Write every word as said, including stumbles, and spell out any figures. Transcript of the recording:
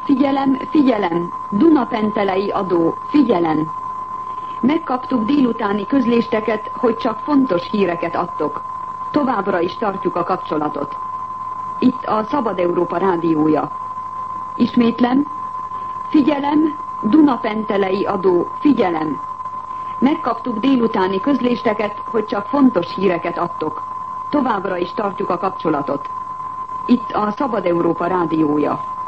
Figyelem, figyelem, Dunapentelei adó, figyelem! Megkaptuk délutáni közlésteket, hogy csak fontos híreket adtok. Továbbra is tartjuk a kapcsolatot. Itt a Szabad Európa rádiója. Ismétlem, figyelem, Dunapentelei adó, figyelem! Megkaptuk délutáni közlésteket, hogy csak fontos híreket adtok. Továbbra is tartjuk a kapcsolatot. Itt a Szabad Európa rádiója.